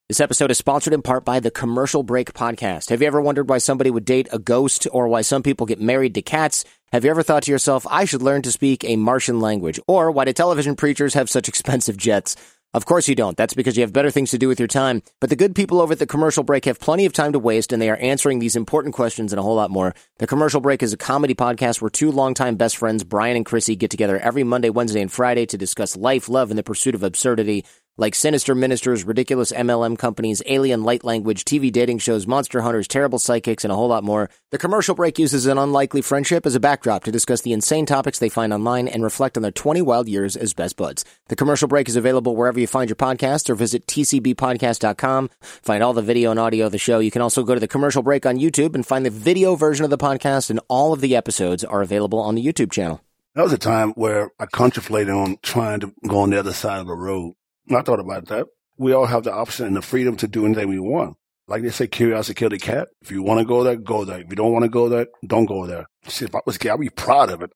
This episode is sponsored in part by the Commercial Break Podcast. Have you ever wondered why somebody would date a ghost or why some people get married to cats? Have you ever thought to yourself, I should learn to speak a Martian language? Or why do television preachers have such expensive jets? Of course you don't. That's because you have better things to do with your time. But the good people over at the Commercial Break have plenty of time to waste, and they are answering these important questions and a whole lot more. The Commercial Break is a comedy podcast where two longtime best friends, Brian and Chrissy, get together every Monday, Wednesday, and Friday to discuss life, love, and the pursuit of absurdity, like sinister ministers, ridiculous MLM companies, alien light language, TV dating shows, monster hunters, terrible psychics, and a whole lot more. The Commercial Break uses an unlikely friendship as a backdrop to discuss the insane topics they find online and reflect on their 20 wild years as best buds. The Commercial Break is available wherever you find your podcasts or visit tcbpodcast.com. Find all the video and audio of the show. You can also go to the Commercial Break on YouTube and find the video version of the podcast, and all of the episodes are available on the YouTube channel. That was a time where I contemplated on trying to go on the other side of the road. I thought about that. We all have the option and the freedom to do anything we want. Like they say, curiosity killed the cat. If you want to go there, go there. If you don't want to go there, don't go there. Shit, if I was gay, I'd be proud of it.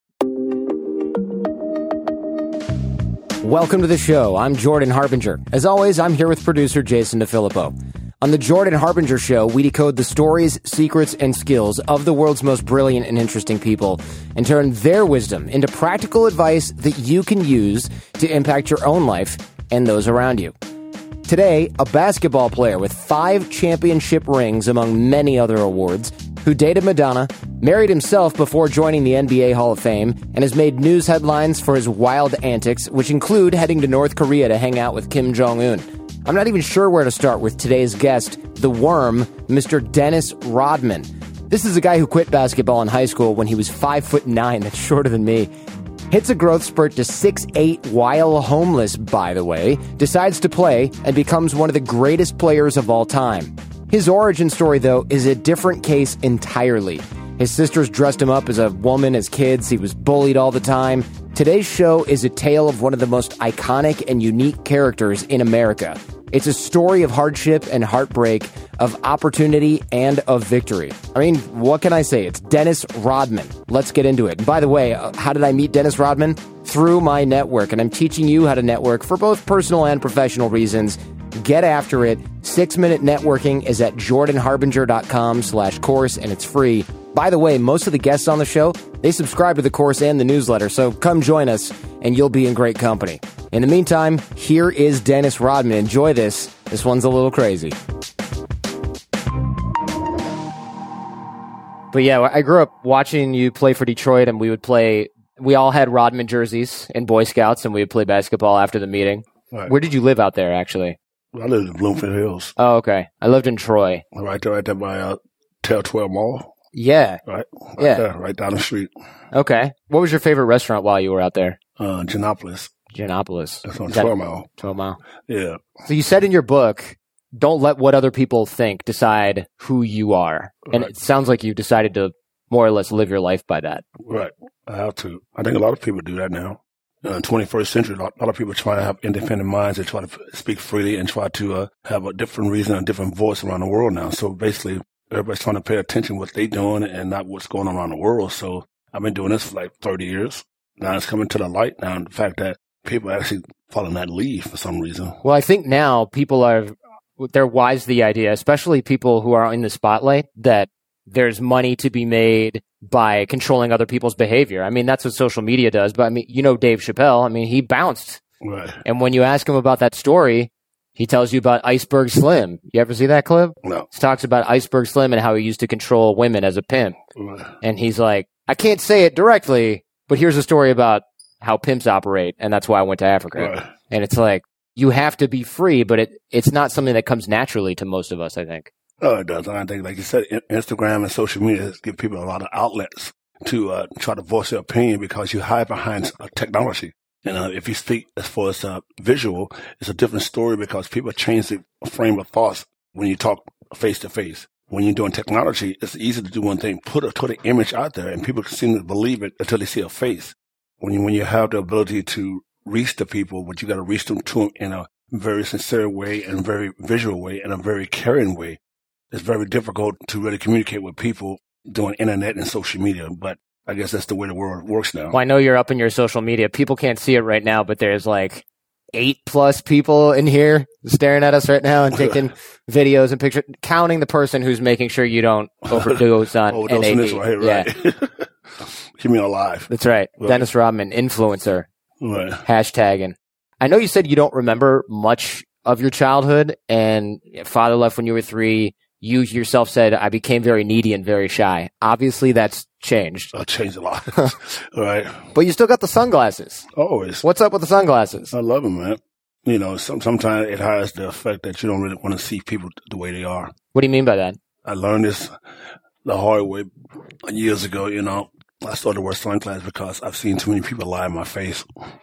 Welcome to the show. I'm Jordan Harbinger. As always, I'm here with producer Jason DeFilippo. On the Jordan Harbinger Show, we decode the stories, secrets, and skills of the world's most brilliant and interesting people and turn their wisdom into practical advice that you can use to impact your own life and those around you. Today, a basketball player with 5 championship rings among many other awards, who dated Madonna, married himself before joining the NBA Hall of Fame, and has made news headlines for his wild antics, which include heading to North Korea to hang out with Kim Jong-un. I'm not even sure where to start with today's guest, the Worm, Mr. Dennis Rodman. This is a guy who quit basketball in high school when he was 5'9", that's shorter than me. Hits a growth spurt to 6'8" while homeless, by the way, decides to play, and becomes one of the greatest players of all time. His origin story, though, is a different case entirely. His sisters dressed him up as a woman as kids. He was bullied all the time. Today's show is a tale of one of the most iconic and unique characters in America. It's a story of hardship and heartbreak, of opportunity and of victory. I mean, what can I say? It's Dennis Rodman. Let's get into it. And by the way, how did I meet Dennis Rodman? Through my network, and I'm teaching you how to network for both personal and professional reasons. Get after it. 6-Minute Networking is at jordanharbinger.com/course, and it's free. By the way, most of the guests on the show, they subscribe to the course and the newsletter, so come join us, and you'll be in great company. In the meantime, here is Dennis Rodman. Enjoy this. This one's a little crazy. But yeah, I grew up watching you play for Detroit, and we all had Rodman jerseys in Boy Scouts, and we would play basketball after the meeting. Right. Where did you live out there, actually? I lived in Bloomfield Hills. Oh, okay. I lived in Troy. Right there by Tel 12 Mall. Yeah. Right there, right down the street. Okay. What was your favorite restaurant while you were out there? Giannopolis. That's on 12 Mile. 12 Mile. Yeah. So you said in your book, don't let what other people think decide who you are. And It sounds like you decided to more or less live your life by that. Right. I have to. I think a lot of people do that now. In the 21st century, a lot of people try to have independent minds. They try to speak freely and try to have a different reason, a different voice around the world now. So basically, everybody's trying to pay attention to what they're doing and not what's going on around the world. So I've been doing this for like 30 years. Now it's coming to the light now, the fact that people are actually following that lead for some reason. Well, I think now they're wise to the idea, especially people who are in the spotlight, that there's money to be made by controlling other people's behavior. I mean, that's what social media does. But I mean, you know Dave Chappelle, I mean, he bounced. Right. And when you ask him about that story, he tells you about Iceberg Slim. You ever see that clip? No. He talks about Iceberg Slim and how he used to control women as a pimp. Right. And he's like, I can't say it directly, but here's a story about how pimps operate, and that's why I went to Africa. Right. And it's like, you have to be free, but it's not something that comes naturally to most of us, I think. Oh, it does. I think, like you said, Instagram and social media give people a lot of outlets to try to voice their opinion because you hide behind technology. And if you speak as far as visual, it's a different story because people change the frame of thoughts when you talk face to face. When you're doing technology, it's easy to do one thing, put an image out there, and people seem to believe it until they see a face. When you have the ability to reach the people, but you got to reach them to them in a very sincere way and very visual way and a very caring way. It's very difficult to really communicate with people doing internet and social media, but I guess that's the way the world works now. Well, I know you're up in your social media. People can't see it right now, but there's like 8+ people in here staring at us right now and taking videos and pictures, counting the person who's making sure you don't overdose on NAD. Right. Yeah. Keep me alive. That's right. Dennis Rodman, influencer. Right. Hashtagging. I know you said you don't remember much of your childhood, and father left when you were 3. You yourself said, I became very needy and very shy. Obviously, that's changed. I've changed a lot. Right. But you still got the sunglasses. Always. What's up with the sunglasses? I love them, man. You know, sometimes it has the effect that you don't really want to see people the way they are. What do you mean by that? I learned this the hard way years ago, you know. I started to wear sunglasses because I've seen too many people lie in my face.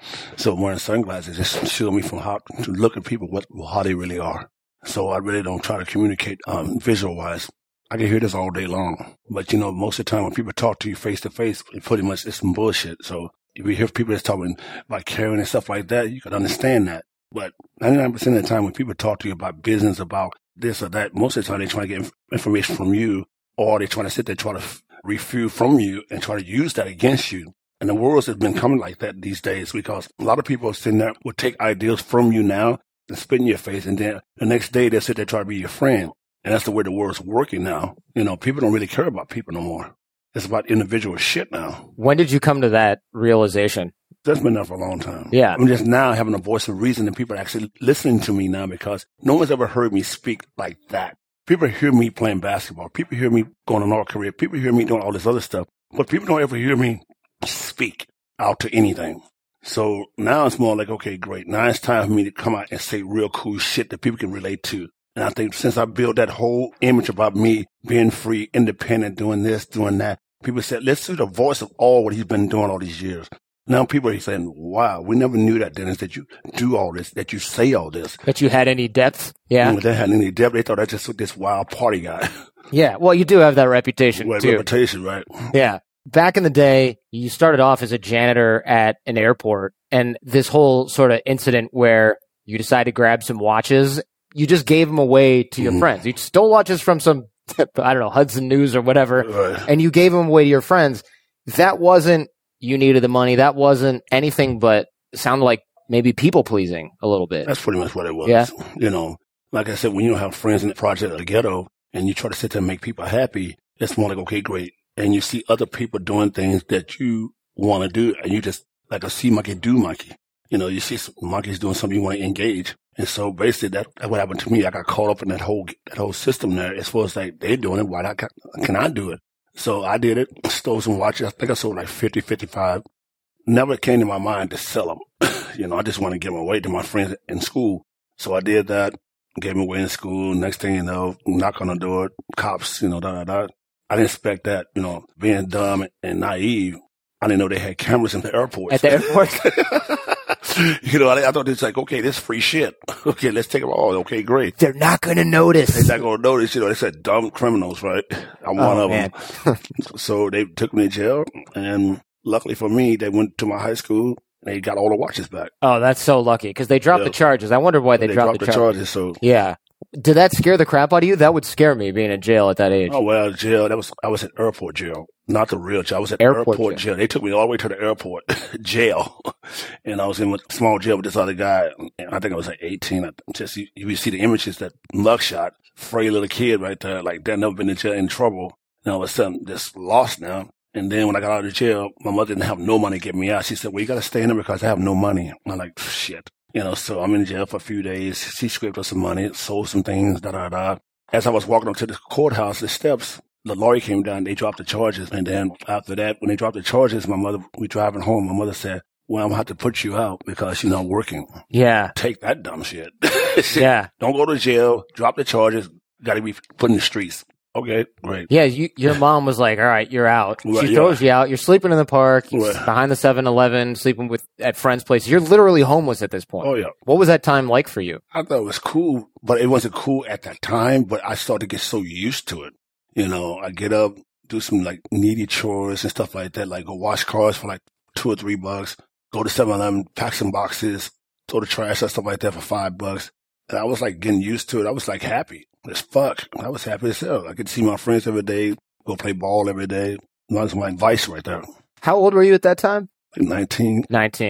So wearing sunglasses just shield me from how to look at people, how they really are. So I really don't try to communicate visual-wise. I can hear this all day long. But, you know, most of the time when people talk to you face-to-face, pretty much it's some bullshit. So if you hear people that's talking about caring and stuff like that, you can understand that. But 99% of the time when people talk to you about business, about this or that, most of the time they're trying to get information from you, or they're trying to sit there try to refute from you and try to use that against you. And the world has been coming like that these days because a lot of people are sitting there will take ideas from you now and spit in your face, and then the next day they'll sit there try to be your friend. And that's the way the world's working now. You know, people don't really care about people no more. It's about individual shit now. When did you come to that realization? That's been there for a long time. Yeah. I'm just now having a voice of reason and people are actually listening to me now because no one's ever heard me speak like that. People hear me playing basketball. People hear me going on our career. People hear me doing all this other stuff. But people don't ever hear me speak out to anything. So now it's more like, okay, great. Now it's time for me to come out and say real cool shit that people can relate to. And I think since I built that whole image about me being free, independent, doing this, doing that, people said, let's see the voice of all what he's been doing all these years. Now people are saying, wow, we never knew that, Dennis, that you do all this, that you say all this. That you had any depth? Yeah. They had any depth. They thought I just this wild party guy. Yeah. Well, you do have that reputation, too. Reputation, right? Yeah. Back in the day, you started off as a janitor at an airport, and this whole sort of incident where you decided to grab some watches, you just gave them away to your friends. You stole watches from some, I don't know, Hudson News or whatever, right, and you gave them away to your friends. That wasn't you needed the money. That wasn't anything but sounded like maybe people pleasing a little bit. That's pretty much what it was. Yeah. You know, like I said, when you don't have friends in the project or the ghetto and you try to sit there and make people happy, it's more like, okay, great. And you see other people doing things that you want to do, and you just like a see monkey, do monkey. You know, you see some monkeys doing something you want to engage. And so basically that's what happened to me. I got caught up in that whole system there. As far as like they're doing it, why can I do it? So I did it, stole some watches. I think I sold like 50, 55. Never came to my mind to sell them. You know, I just want to give them away to my friends in school. So I did that, gave them away in school. Next thing you know, knock on the door, cops, you know, I didn't expect that, you know, being dumb and naive. I didn't know they had cameras in the airport. At the airport? You know, I thought it's like, okay, this free shit. Okay, let's take them all. Okay, great. They're not going to notice. They're not going to notice. You know, they said dumb criminals, right? I'm one of them. So they took me to jail, and luckily for me, they went to my high school. They got all the watches back. Oh, that's so lucky because they dropped the charges. I wonder why they dropped the charges. So yeah. Did that scare the crap out of you? That would scare me being in jail at that age. Oh, well, jail. I was at airport jail, not the real jail. I was at airport jail. They took me all the way to the airport jail. And I was in a small jail with this other guy. And I think I was like 18. You see the images, that mugshot, frail little kid right there, like that, never been in jail, in trouble. And all of a sudden, just lost now. And then when I got out of jail, my mother didn't have no money to get me out. She said, well, you got to stay in there because I have no money. I'm like, shit. You know, so I'm in jail for a few days. She scraped up some money, sold some things, As I was walking up to the courthouse, the steps, the lawyer came down, they dropped the charges. And then after that, when they dropped the charges, we driving home, my mother said, well, I'm going to have to put you out because you're not working. Yeah. Take that dumb shit. Yeah. Don't go to jail, drop the charges, got to be put in the streets. Okay, great. Yeah, your mom was like, all right, you're out. Right, she throws you out. You're sleeping in the park, right, behind the 7-Eleven, sleeping at friends' places. You're literally homeless at this point. Oh, yeah. What was that time like for you? I thought it was cool, but it wasn't cool at that time, but I started to get so used to it. You know, I get up, do some like needy chores and stuff like that, like go wash cars for like $2 or $3, go to 7-Eleven, pack some boxes, throw the trash or stuff like that for $5. And I was like getting used to it. I was like happy as fuck. I was happy as hell. I could see my friends every day, go play ball every day. That was my advice right there. How old were you at that time? 19. 19.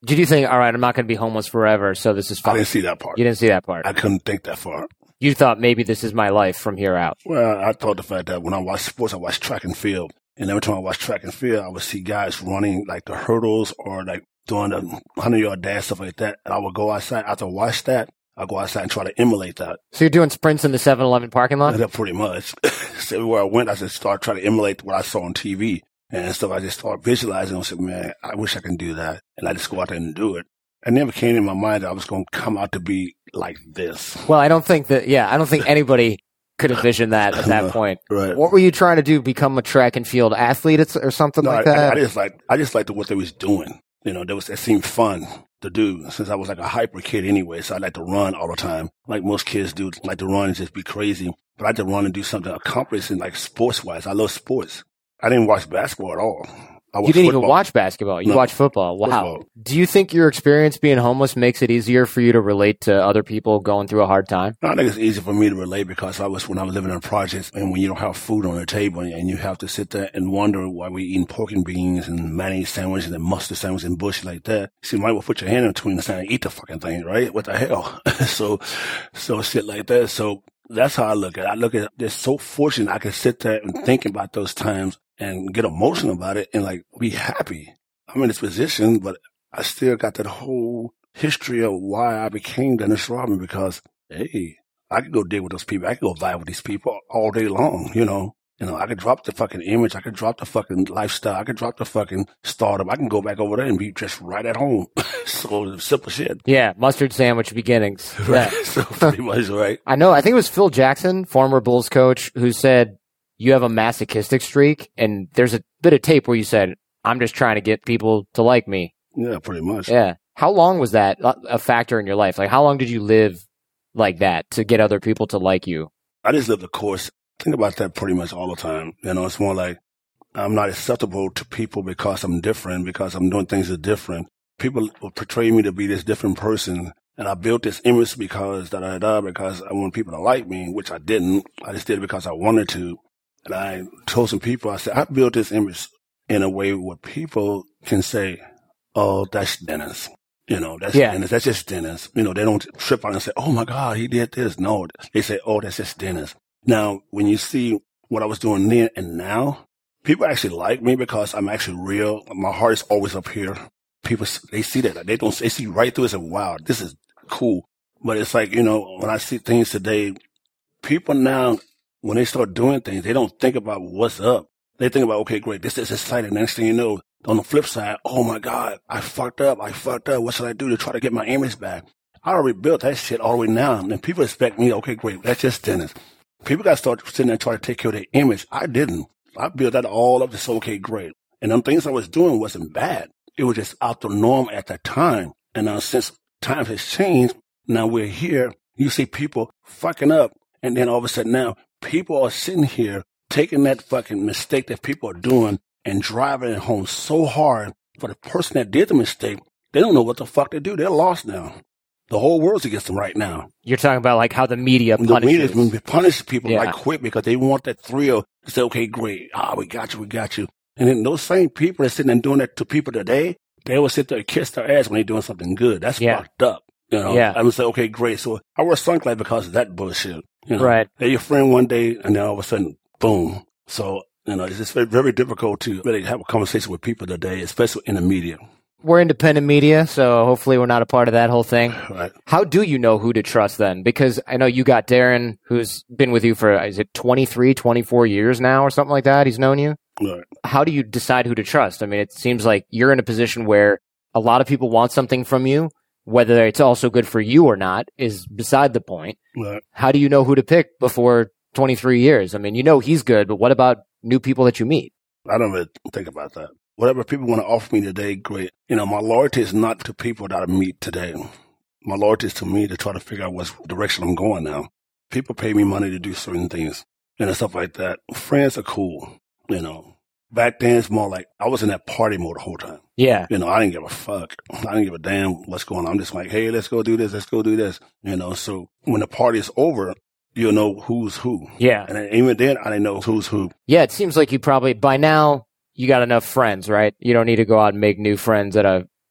Did you think, all right, I'm not going to be homeless forever, so this is fine? I didn't see that part. You didn't see that part? I couldn't think that far. You thought maybe this is my life from here out. Well, I thought the fact that when I watch sports, I watch track and field. And every time I watch track and field, I would see guys running like the hurdles or like doing the 100-yard dash, stuff like that. And I would go outside. After I watch that, I'll go outside and try to emulate that. So you're doing sprints in the 7-Eleven parking lot? Yeah, pretty much. So everywhere I went, I just started trying to emulate what I saw on TV. And stuff, I just started visualizing. I said, man, I wish I could do that. And I just go out there and do it. It never came in my mind that I was going to come out to be like this. Well, I don't think anybody could envision that at that point. Right. What were you trying to do? Become a track and field athlete or something like that? I just liked what they was doing. You know, it seemed fun to do since I was like a hyper kid anyway. So I like to run all the time. Like most kids do, like to run and just be crazy. But I like to run and do something accomplishing like sports wise. I love sports. I didn't watch basketball at all. You didn't even watch basketball. You watched football. Wow. Football. Do you think your experience being homeless makes it easier for you to relate to other people going through a hard time? I think it's easy for me to relate because when I was living in projects and when you don't have food on the table and you have to sit there and wonder why we eating pork and beans and mayonnaise sandwiches and mustard sandwiches and bullshit like that. So you might well put your hand in between the sand and eat the fucking thing, right? What the hell? So shit like that. So that's how I look at it. I look at it, they're so fortunate I can sit there and think about those times and get emotional about it and like be happy. I'm in this position, but I still got that whole history of why I became Dennis Rodman because, hey, I could go deal with those people. I could go vibe with these people all day long, you know. I could drop the fucking image. I could drop the fucking lifestyle. I could drop the fucking startup. I can go back over there and be just right at home. So simple shit. Yeah, mustard sandwich beginnings. Right. Yeah. So pretty much right. I know. I think it was Phil Jackson, former Bulls coach, who said, you have a masochistic streak, and there's a bit of tape where you said, I'm just trying to get people to like me. Yeah, pretty much. Yeah. How long was that a factor in your life? Like, how long did you live like that to get other people to like you? I just lived the course. Think about that pretty much all the time. It's more like I'm not acceptable to people because I'm different, because I'm doing things that are different. People will portray me to be this different person. And I built this image because because I want people to like me, which I didn't. I just did it because I wanted to. And I told some people, I said, I built this image in a way where people can say, oh, that's Dennis. That's Dennis. That's just Dennis. They don't trip on and say, oh my God, he did this. No, they say, oh, that's just Dennis. Now, when you see what I was doing then and now, people actually like me because I'm actually real. My heart is always up here. People, they see that. They see right through it and say, wow, this is cool. But it's like, when I see things today, people now, when they start doing things, they don't think about what's up. They think about, okay, great, this is exciting. Next thing you know, on the flip side, oh my God, I fucked up. What should I do to try to get my image back? I already built that shit all the way now. And people expect me, okay, great, that's just Dennis. People got to start sitting there and try to take care of their image. I didn't. I built that all up to say, okay, great. And them things I was doing wasn't bad. It was just out the norm at that time. And now since times has changed, now we're here. You see people fucking up. And then all of a sudden now, people are sitting here taking that fucking mistake that people are doing and driving it home so hard for the person that did the mistake. They don't know what the fuck to do. They're lost now. The whole world's against them right now. You're talking about like how the media punishes. The media punishes people like quick because they want that thrill to say, okay, great. We got you. And then those same people that sitting and doing that to people today, they will sit there and kiss their ass when they're doing something good. That's fucked up. I would say, okay, great. So I wear sunglasses because of that bullshit. Right. They're your friend one day and then all of a sudden, boom. So, it's just very, very difficult to really have a conversation with people today, especially in the media. We're independent media, so hopefully we're not a part of that whole thing. Right. How do you know who to trust then? Because I know you got Darren, who's been with you for, 23, 24 years now or something like that? He's known you? Right. How do you decide who to trust? I mean, it seems like you're in a position where a lot of people want something from you. Whether it's also good for you or not is beside the point. Right. How do you know who to pick before 23 years? I mean, he's good, but what about new people that you meet? I don't really think about that. Whatever people want to offer me today, great. My loyalty is not to people that I meet today. My loyalty is to me to try to figure out what direction I'm going now. People pay me money to do certain things and stuff like that. Friends are cool, Back then, it's more like I was in that party mode the whole time. Yeah. I didn't give a fuck. I didn't give a damn what's going on. I'm just like, hey, let's go do this. Let's go do this. So when the party is over, you'll know who's who. Yeah. And even then, I didn't know who's who. Yeah, it seems like you probably, by now, you got enough friends, right? You don't need to go out and make new friends at a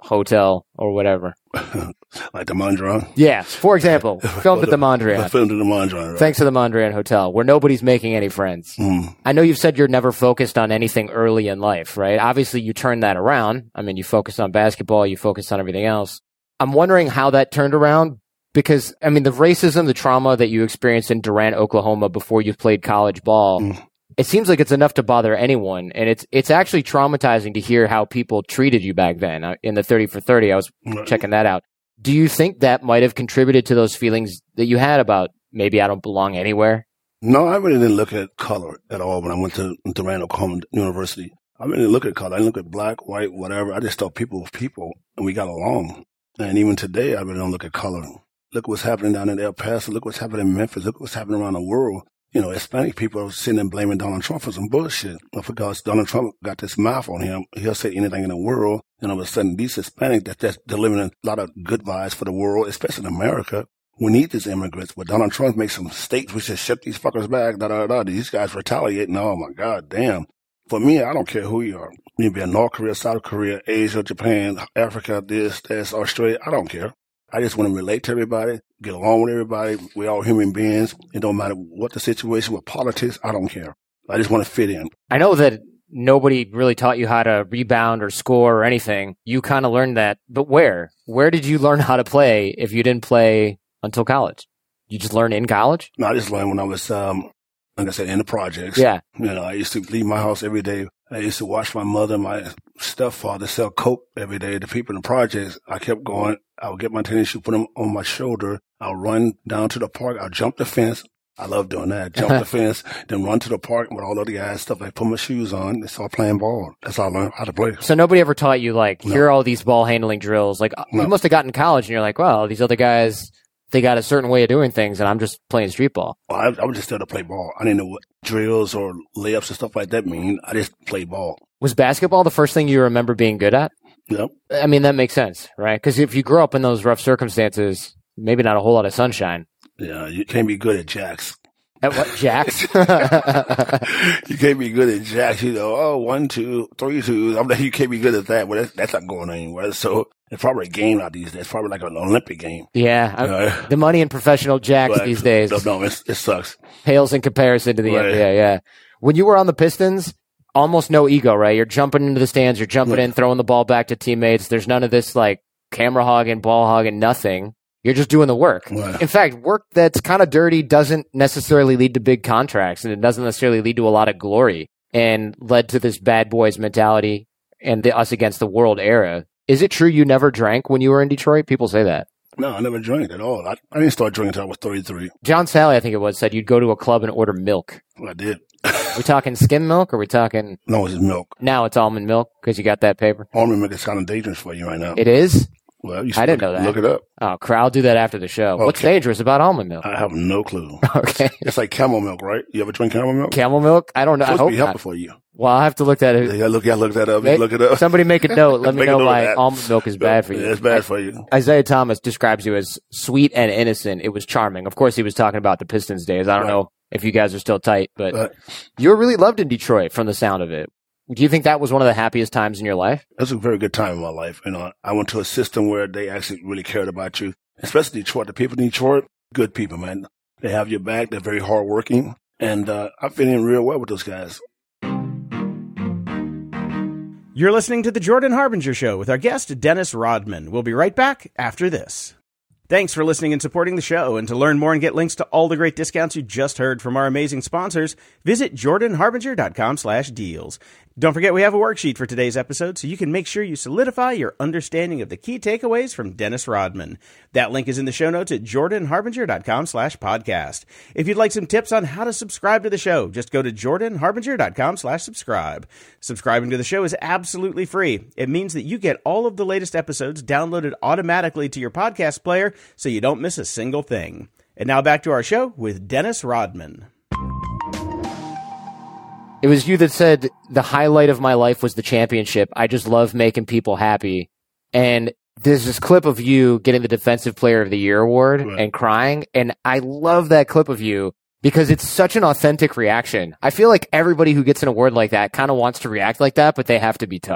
hotel or whatever? Like the Mondrian? Yeah, for example, filmed at the Mondrian. Filmed at the Mondrian, right. Thanks to the Mondrian Hotel, where nobody's making any friends. I know you've said you're never focused on anything early in life, right? Obviously, you turned that around. I mean, you focused on basketball, you focused on everything else. I'm wondering how that turned around because, I mean, the racism, the trauma that you experienced in Durant, Oklahoma before you played college ball, it seems like it's enough to bother anyone. And it's actually traumatizing to hear how people treated you back then. In the 30 for 30, I was checking that out. Do you think that might have contributed to those feelings that you had about maybe I don't belong anywhere? No, I really didn't look at color at all when I went to Durant, Oklahoma University. I really didn't look at color. I didn't look at black, white, whatever. I just thought people were people and we got along. And even today, I really don't look at color. Look what's happening down in El Paso. Look what's happening in Memphis. Look what's happening around the world. You know, Hispanic people are sitting and blaming Donald Trump for some bullshit. Because Donald Trump got this mouth on him. He'll say anything in the world. And all of a sudden, these Hispanics that's delivering a lot of good vibes for the world, especially in America. We need these immigrants. But Donald Trump makes some states. We should ship these fuckers back. These guys retaliating. Oh, my God, damn. For me, I don't care who you are. You be in North Korea, South Korea, Asia, Japan, Africa, this, Australia. I don't care. I just want to relate to everybody, get along with everybody. We're all human beings. It don't matter what the situation with politics. I don't care. I just want to fit in. I know that nobody really taught you how to rebound or score or anything. You kind of learned that. But where? Where did you learn how to play if you didn't play until college? You just learned in college? No, I just learned when I was, like I said, in the projects. Yeah. You know, I used to leave my house every day. I used to watch my mother and my stepfather sell coke every day. The people in the projects, I kept going. I would get my tennis shoe, put them on my shoulder. I'll run down to the park. I'll jump the fence. I love doing that. Jump the fence, then run to the park with all the other guys, stuff like put my shoes on and start playing ball. That's how I learned how to play. So nobody ever taught you, like, here are all these ball handling drills. Like, you must have gotten to college and you're like, well, these other guys, they got a certain way of doing things and I'm just playing street ball. Well, I was just there to play ball. I didn't know what drills or layups and stuff like that mean. I just played ball. Was basketball the first thing you remember being good at? Yep. I mean, that makes sense, right? Because if you grow up in those rough circumstances, maybe not a whole lot of sunshine. Yeah, you can't be good at jacks. At what, jacks? You can't be good at jacks. You know, 1, 2, 3 twos. I'm like, you can't be good at that. Well, that's not going anywhere. So it's probably a game out these days. It's probably like an Olympic game. Yeah. The money in professional jacks these days. No, it sucks. Pales in comparison to the NBA, yeah. When you were on the Pistons, almost no ego, right? You're jumping into the stands, you're jumping in, throwing the ball back to teammates. There's none of this, like, camera hogging, ball hogging, nothing. You're just doing the work. Right. In fact, work that's kind of dirty doesn't necessarily lead to big contracts, and it doesn't necessarily lead to a lot of glory, and led to this bad boys mentality and the us against the world era. Is it true you never drank when you were in Detroit? People say that. No, I never drank at all. I didn't start drinking until I was 33. John Sally, I think it was, said you'd go to a club and order milk. Well, I did. We talking skim milk or we talking? No, it's milk. Now it's almond milk because you got that paper? Almond milk is kind of dangerous for you right now. It is? Well, I didn't know that. Look it up. Oh, I'll do that after the show. Okay. What's dangerous about almond milk? I have no clue. Okay. It's like camel milk, right? You ever drink camel milk? Camel milk? I don't know. It's supposed to be helpful for you. Well, I'll have to look that up. Yeah, look that up. Look it up. Somebody make a note. Let me know why almond milk is bad for you. It's bad for you. Isaiah Thomas describes you as sweet and innocent. It was charming. Of course, he was talking about the Pistons days. I don't know if you guys are still tight, but you were really loved in Detroit from the sound of it. Do you think that was one of the happiest times in your life? It was a very good time in my life. You know, I went to a system where they actually really cared about you, especially Detroit. The people in Detroit, good people, man. They have your back. They're very hardworking. And I fit in real well with those guys. You're listening to The Jordan Harbinger Show with our guest, Dennis Rodman. We'll be right back after this. Thanks for listening and supporting the show. And to learn more and get links to all the great discounts you just heard from our amazing sponsors, visit jordanharbinger.com/deals. Don't forget we have a worksheet for today's episode so you can make sure you solidify your understanding of the key takeaways from Dennis Rodman. That link is in the show notes at jordanharbinger.com/podcast. If you'd like some tips on how to subscribe to the show, just go to jordanharbinger.com/subscribe. Subscribing to the show is absolutely free. It means that you get all of the latest episodes downloaded automatically to your podcast player so you don't miss a single thing. And now back to our show with Dennis Rodman. It was you that said the highlight of my life was the championship. I just love making people happy. And there's this clip of you getting the Defensive Player of the Year award and crying. And I love that clip of you because it's such an authentic reaction. I feel like everybody who gets an award like that kind of wants to react like that, but they have to be tough.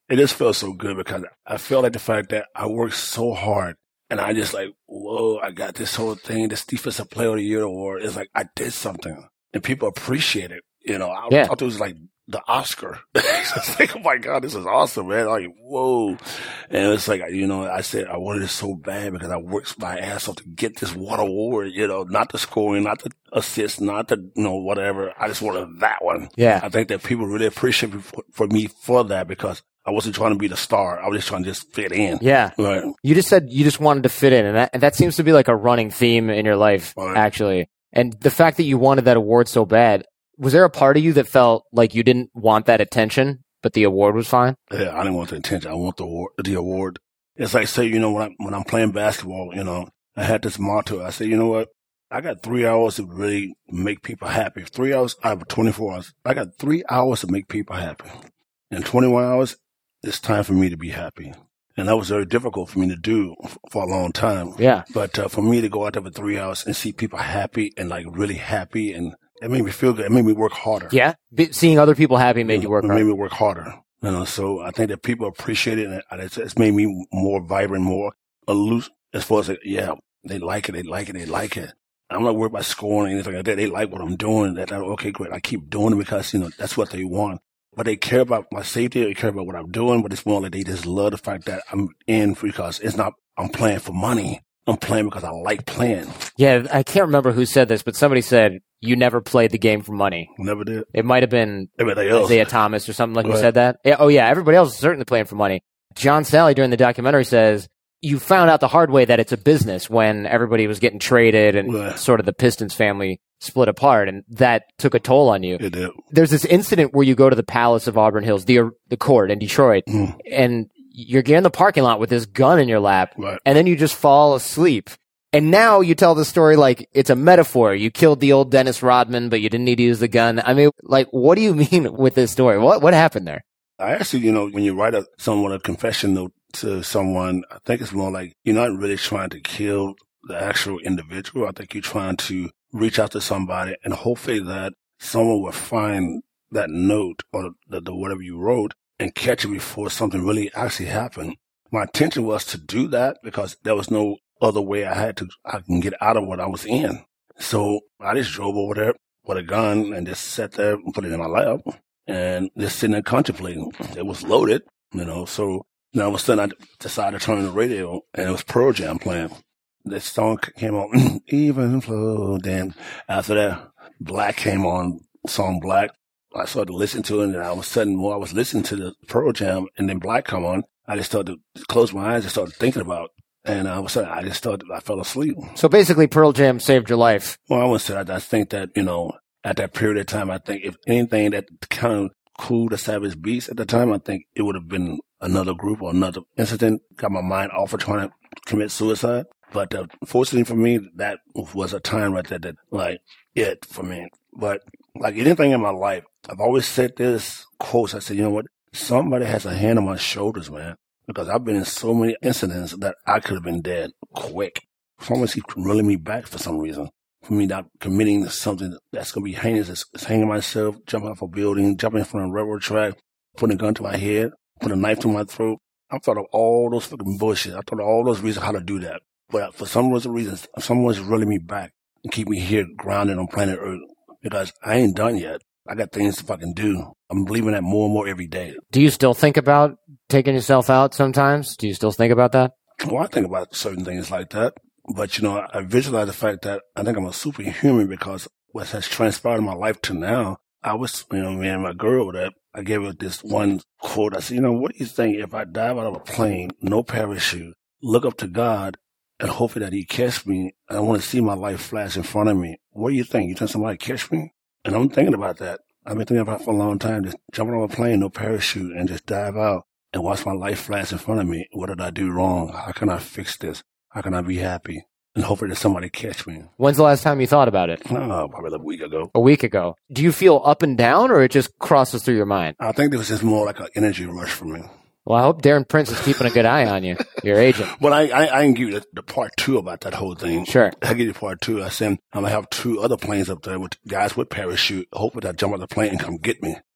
It just feels so good because I feel like the fact that I worked so hard and I just like, whoa, I got this whole thing, this Defensive Player of the Year award. It's like I did something and people appreciate it. You know, I thought it was like the Oscar. It's like, oh my God, this is awesome, man. Like, whoa. And it's like, you know, I said I wanted it so bad because I worked my ass off to get this one award, you know, not the scoring, not the assist, not the, you know, whatever. I just wanted that one. Yeah. I think that people really appreciate me for that because I wasn't trying to be the star. I was just trying to just fit in. Yeah. Right. You just said you just wanted to fit in, and that seems to be like a running theme in your life, actually. And the fact that you wanted that award so bad, was there a part of you that felt like you didn't want that attention, but the award was fine? Yeah, I didn't want the attention. I want the award. It's like, say, you know, when I'm playing basketball, you know, I had this motto. I said, you know what? I got 3 hours to really make people happy. 3 hours out of 24 hours. I got 3 hours to make people happy. In 21 hours, it's time for me to be happy. And that was very difficult for me to do for a long time. Yeah. But for me to go out there for 3 hours and see people happy and like really happy, and it made me feel good. It made me work harder. Yeah. Seeing other people happy made you work harder. It made me work harder. You know, so I think that people appreciate it, and it's made me more vibrant, more loose as far as, yeah, they like it, they like it, they like it. I'm not worried about scoring or anything like that. They like what I'm doing. Okay, great. I keep doing it because, you know, that's what they want. But they care about my safety. They care about what I'm doing. But it's more like they just love the fact that I'm in because it's not, I'm playing for money. I'm playing because I like playing. Yeah, I can't remember who said this, but somebody said you never played the game for money. Never did. It might have been else. Isaiah Thomas or something like who said that. Yeah, oh, yeah, everybody else is certainly playing for money. John Sally during the documentary says you found out the hard way that it's a business when everybody was getting traded and sort of the Pistons family split apart, and that took a toll on you. It did. There's this incident where you go to the Palace of Auburn Hills, the court in Detroit, and you're in the parking lot with this gun in your lap, and then you just fall asleep. And now you tell the story like it's a metaphor. You killed the old Dennis Rodman, but you didn't need to use the gun. I mean, like, what do you mean with this story? What happened there? I actually, you know, when you write a confession note to someone, I think it's more like you're not really trying to kill the actual individual. I think you're trying to reach out to somebody and hopefully that someone will find that note or the whatever you wrote and catch it before something really actually happened. My intention was to do that because there was no other way I can get out of what I was in. So I just drove over there with a gun and just sat there and put it in my lap and just sitting there contemplating. It was loaded, you know, so now all of a sudden I decided to turn on the radio and it was Pearl Jam playing. This song came on, Even Flow. Then after that, Black came on, song Black. I started to listen to it, and all of a sudden, while I was listening to the Pearl Jam, and then Black come on, I just started to close my eyes and started thinking about it. And all of a sudden, I fell asleep. So basically, Pearl Jam saved your life. Well, I wouldn't say that. I think that, you know, at that period of time, I think if anything that kind of cooled the Savage Beast at the time, I think it would have been another group or another incident. Got my mind off of trying to commit suicide. But fortunately for me, that was a time right there that, like, it for me. But like anything in my life, I've always said this quote. I said, you know what? Somebody has a hand on my shoulders, man. Because I've been in so many incidents that I could have been dead quick. Someone keeps reeling me back for some reason. For me not committing to something that's going to be heinous. It's hanging myself, jumping off a building, jumping in front of a railroad track, putting a gun to my head, putting a knife to my throat. I thought of all those fucking bullshit. I thought of all those reasons how to do that. But for some reasons, someone's reeling me back and keep me here grounded on planet Earth because I ain't done yet. I got things to fucking do. I'm believing that more and more every day. Do you still think about taking yourself out sometimes? Do you still think about that? Well, I think about certain things like that. But, you know, I visualize the fact that I think I'm a superhuman because what has transpired in my life to now, I was, you know, me and my girl that I gave her this one quote. I said, you know, what do you think if I dive out of a plane, no parachute, look up to God, and hopefully that he catch me, and I want to see my life flash in front of me. What do you think? You think somebody catch me? And I'm thinking about that. I've been thinking about it for a long time, just jumping on a plane, no parachute, and just dive out and watch my life flash in front of me. What did I do wrong? How can I fix this? How can I be happy? And hopefully that somebody catch me. When's the last time you thought about it? Probably a week ago. A week ago. Do you feel up and down, or it just crosses through your mind? I think it was just more like an energy rush for me. Well, I hope Darren Prince is keeping a good eye on you, your agent. Well, I can give you the part two about that whole thing. Sure. I give you part two. I said I'm going to have 2 other planes up there with guys with parachute, hoping that jump out the plane and come get me.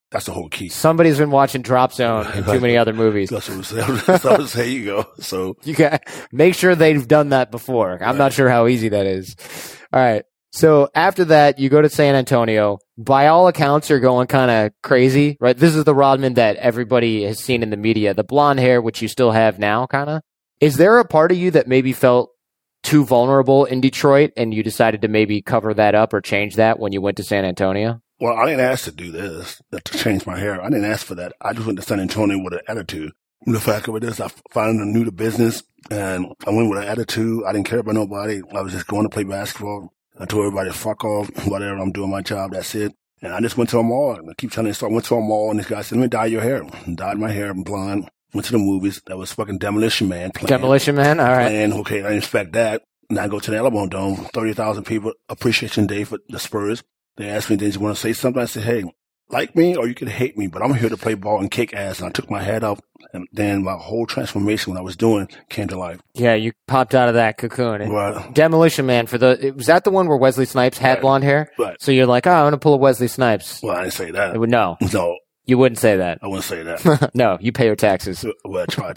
That's the whole key. Somebody's been watching Drop Zone and too many other movies. That's what I'm saying. That's what I'm saying. You go. So You got make sure they've done that before. I'm not sure how easy that is. All right. So after that, you go to San Antonio. By all accounts, you're going kind of crazy, right? This is the Rodman that everybody has seen in the media, the blonde hair, which you still have now, kind of. Is there a part of you that maybe felt too vulnerable in Detroit and you decided to maybe cover that up or change that when you went to San Antonio? Well, I didn't ask to do this, to change my hair. I didn't ask for that. I just went to San Antonio with an attitude. The fact of it is, I finally knew the business, and I went with an attitude. I didn't care about nobody. I was just going to play basketball. I told everybody, fuck off, whatever, I'm doing my job, that's it. And I just went to a mall. I keep telling you, so I went to a mall, and this guy said, let me dye your hair. Dyed my hair blonde. Went to the movies. That was fucking Demolition Man playing. Demolition Man? All right. And okay, I didn't expect that. And I go to the Alamo Dome, 30,000 people, appreciation day for the Spurs. They asked me, did you want to say something? I said, hey, like me or you can hate me, but I'm here to play ball and kick ass. And I took my hat off, and then my whole transformation, what I was doing, came to life. Yeah, you popped out of that cocoon. And Right. Demolition Man, was that the one where Wesley Snipes had Right. blonde hair? Right. So you're like, oh, I'm going to pull a Wesley Snipes. Well, I didn't say that. No, No, you wouldn't say that. I wouldn't say that. No, you pay your taxes. Well, I try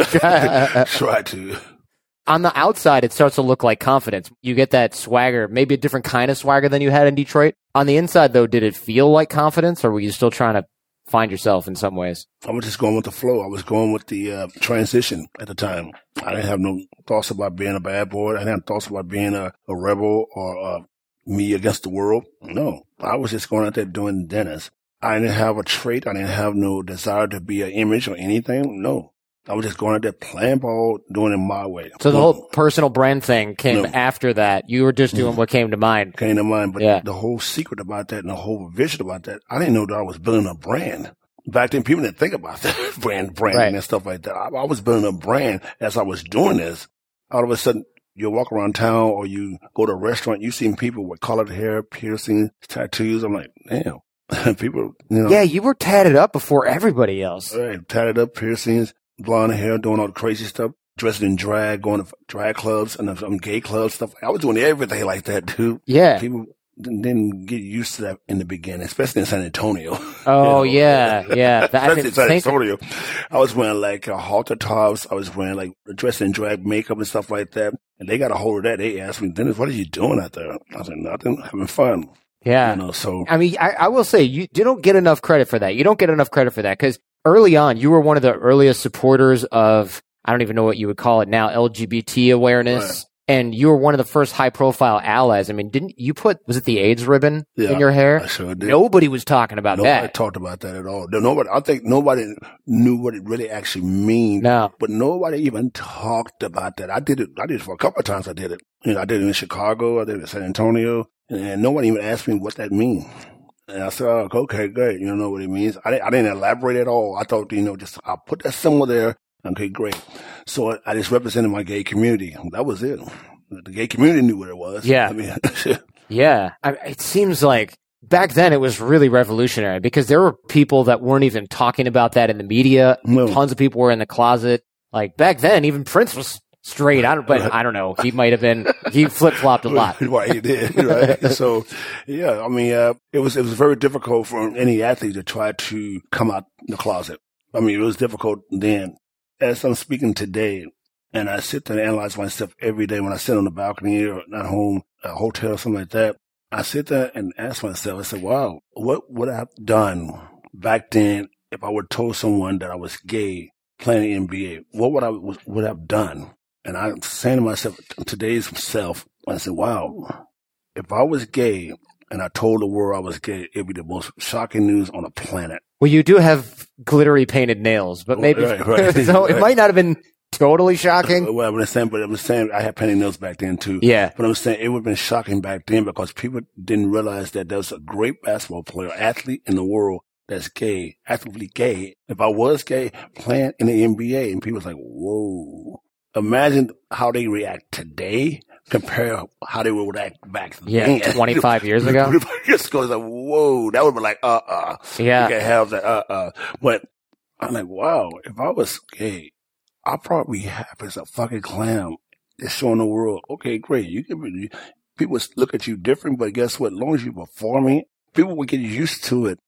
to. Try to. On the outside, it starts to look like confidence. You get that swagger, maybe a different kind of swagger than you had in Detroit. On the inside, though, did it feel like confidence, or were you still trying to find yourself in some ways? I was just going with the flow. I was going with the transition at the time. I didn't have no thoughts about being a bad boy. I didn't have thoughts about being a rebel or me against the world. No, I was just going out there doing Dennis. I didn't have a trait. I didn't have no desire to be an image or anything. No. I was just going out there playing ball, doing it my way. So the whole personal brand thing came after that. You were just doing what came to mind. Came to mind, but Yeah. the whole secret about that and the whole vision about that, I didn't know that I was building a brand. Back then, people didn't think about that, branding Right. and stuff like that. I was building a brand as I was doing this. All of a sudden, you walk around town or you go to a restaurant, you see people with colored hair, piercings, tattoos. I'm like, damn. People, you know. Yeah, you were tatted up before everybody else. Right, tatted up, piercings, blonde hair, doing all the crazy stuff, dressed in drag, going to drag clubs and some gay clubs, stuff. I was doing everything like that, dude. Yeah. People didn't get used to that in the beginning, especially in San Antonio. Oh, You know? yeah. Especially in San Antonio. I was wearing like halter tops. I was wearing like dressed in drag makeup and stuff like that. And they got a hold of that. They asked me, Dennis, what are you doing out there? I said, nothing, having fun. Yeah. You know, so. I mean, I will say, you don't get enough credit for that. You don't get enough credit for that because early on, you were one of the earliest supporters of, I don't even know what you would call it now, LGBT awareness. Right. And you were one of the first high-profile allies. I mean, didn't you was it the AIDS ribbon in your hair? I sure did. Nobody was talking about Nobody that. talked about that at all. I think nobody knew what it really actually means. No. But nobody even talked about that. I did it for a couple of times. I did it. You know, I did it in Chicago. I did it in San Antonio. And nobody even asked me what that means. And I said, oh, okay, great. You don't know what it means. I didn't elaborate at all. I thought, just I'll put that symbol there. Okay, great. So I just represented my gay community. That was it. The gay community knew what it was. Yeah. I mean, Yeah. It seems like back then it was really revolutionary because there were people that weren't even talking about that in the media. No. Tons of people were in the closet. Like back then, even Prince was straight. I don't know. He might have been, he flip-flopped a lot. Right, he did. Right. So, yeah, I mean, it was very difficult for any athlete to try to come out the closet. I mean, it was difficult then. As I'm speaking today, and I sit there and analyze myself every day when I sit on the balcony or at home, a hotel, something like that. I sit there and ask myself, I said, wow, what would I have done back then if I would have told someone that I was gay playing NBA? What would I have done? And I'm saying to myself, today's self, I said, wow, if I was gay and I told the world I was gay, it'd be the most shocking news on the planet. Well, you do have glittery painted nails, but maybe, Right. so it might not have been totally shocking. Well, I'm saying I had painted nails back then too. Yeah. But I'm saying it would have been shocking back then because people didn't realize that there was a great basketball player, athlete in the world that's gay, actively gay. If I was gay, playing in the NBA, and people was like, whoa. Imagine how they react today compare how they would act back then. 25 years ago. 25 years ago, it's like, whoa, that would be like, Yeah. You can't have that, But I'm like, wow, if I was gay, I'd probably be happy as a fucking clown. It's showing the world, okay, great. People look at you different, but guess what? As long as you're performing, people will get used to it.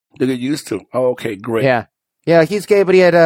They get used to. Oh, okay, great. Yeah. Yeah, he's gay, but he had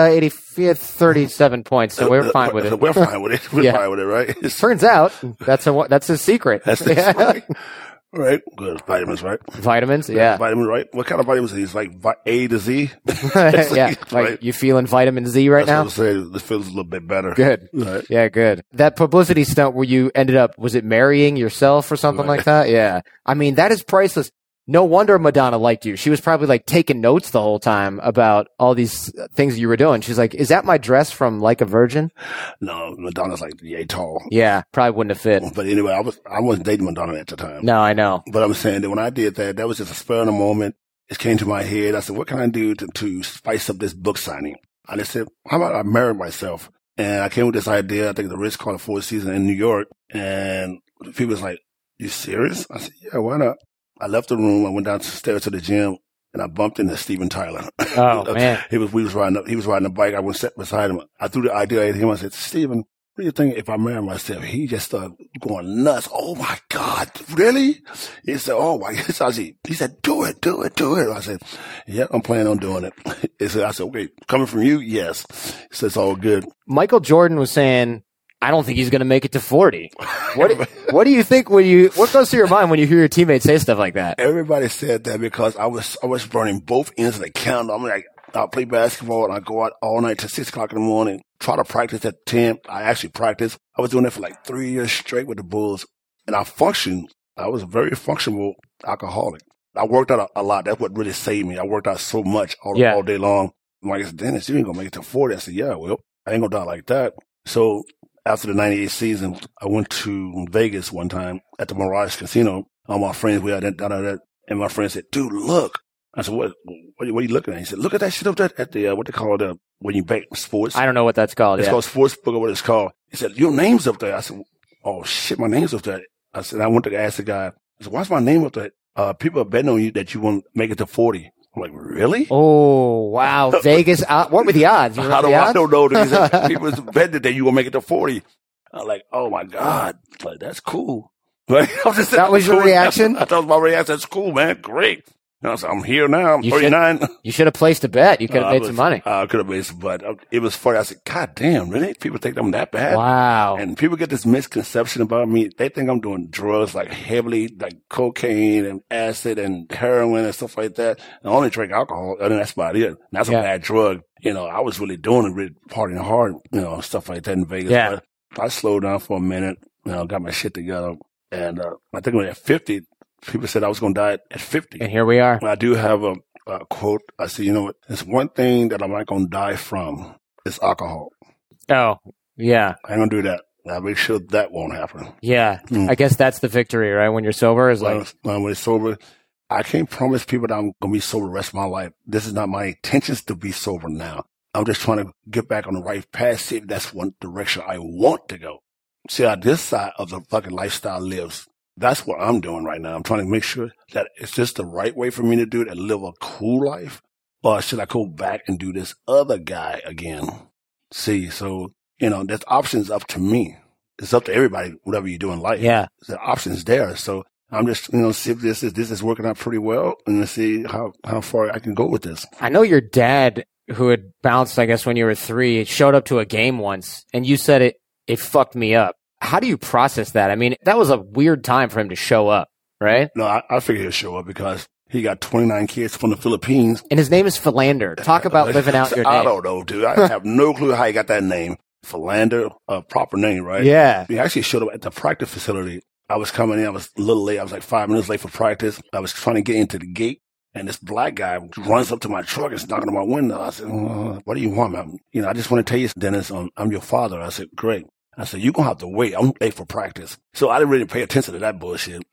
37 points, so we're fine with it. We're fine with it. We're fine with it, right? Turns out that's his secret. That's right. Right. Good. Vitamins, right? Vitamins, yeah. Vitamins, right? What kind of vitamins are these? Like A to Z? Yeah. Right. You feeling vitamin Z right now? That's what I'm saying. This feels a little bit better. Good. Right. Yeah, good. That publicity stunt where you ended up, was it marrying yourself or something like that? Yeah. I mean, that is priceless. No wonder Madonna liked you. She was probably like taking notes the whole time about all these things you were doing. She's like, is that my dress from Like a Virgin? No, Madonna's like yay tall. Yeah, probably wouldn't have fit. But anyway, I wasn't dating Madonna at the time. No, I know. But I'm saying that when I did that, that was just a spur of the moment. It came to my head. I said, what can I do to spice up this book signing? I just said, how about I marry myself? And I came with this idea. I think the Ritz-Carlton Four Seasons in New York. And people was like, you serious? I said, yeah, why not? I left the room. I went downstairs to the gym and I bumped into Steven Tyler. Oh, man. He was riding a bike. I went sat beside him. I threw the idea at him. I said, Steven, what do you think if I marry myself? He just started going nuts. Oh my God, really? He said, oh my God. He said, do it. I said, yeah, I'm planning on doing it. I said, okay, coming from you? Yes. He said, it's all good. Michael Jordan was saying, I don't think he's going to make it to 40. What do you think what goes through your mind when you hear your teammates say stuff like that? Everybody said that because I was burning both ends of the candle. I'm like, I'll play basketball and I go out all night till 6 o'clock in the morning, try to practice at 10. I actually practiced. I was doing that for like 3 years straight with the Bulls and I functioned. I was a very functional alcoholic. I worked out a lot. That's what really saved me. I worked out so much all day long. I'm like, Dennis, you ain't going to make it to 40. I said, yeah, well, I ain't going to die like that. So after the 98 season, I went to Vegas one time at the Mirage Casino. All my friends, we had done that, and my friend said, dude, look. I said, what are you looking at? He said, look at that shit up there at the, what they call it, when you bet sports. I don't know what that's called. It's called Sportsbook or what it's called. He said, your name's up there. I said, oh shit, my name's up there. I said, I went to ask the guy, I said, why's my name up there? People are betting on you that you won't make it to 40. I'm like, really? Oh, wow. Vegas. What were the odds? I don't know. He said, people betting that you will make it to 40. I'm like, oh my God. Like, that's cool. Like, that was your reaction? I thought my reaction. That's cool, man. Great. So I'm here now. I'm 39. You should have placed a bet. You could have made some money. I could have made some, but it was funny. I said, God damn, really? People think I'm that bad? Wow. And people get this misconception about me. They think I'm doing drugs like heavily, like cocaine and acid and heroin and stuff like that. And I only drink alcohol. And that's about it. That's a bad drug. I was really doing it, really partying hard, stuff like that in Vegas. Yeah. But I slowed down for a minute, got my shit together. And I think when at 50, people said I was going to die at 50. And here we are. I do have a quote. I said, what? It's one thing that I'm not going to die from. It's alcohol. Oh, yeah. I ain't going to do that. I'll make sure that won't happen. Yeah. I guess that's the victory, right? When you're sober is when it's sober, I can't promise people that I'm going to be sober the rest of my life. This is not my intentions to be sober now. I'm just trying to get back on the right path. See if that's one direction I want to go. See how this side of the fucking lifestyle lives. That's what I'm doing right now. I'm trying to make sure that it's just the right way for me to do it and live a cool life. Or should I go back and do this other guy again? See, so, there's options up to me. It's up to everybody, whatever you do in life. Yeah. The options there. So I'm just, see if this is working out pretty well and see how far I can go with this. I know your dad, who had bounced, I guess, when you were 3, showed up to a game once and you said it fucked me up. How do you process that? I mean, that was a weird time for him to show up, right? No, I figured he'd show up because he got 29 kids from the Philippines. And his name is Philander. Talk about living out your name. I don't know, dude. I have no clue how he got that name. Philander, a proper name, right? Yeah. He actually showed up at the practice facility. I was coming in. I was a little late. I was like 5 minutes late for practice. I was trying to get into the gate. And this black guy runs up to my truck and is knocking on my window. I said, what do you want, man? I just want to tell you, Dennis, I'm your father. I said, great. I said, you're going to have to wait. I'm late for practice. So I didn't really pay attention to that bullshit.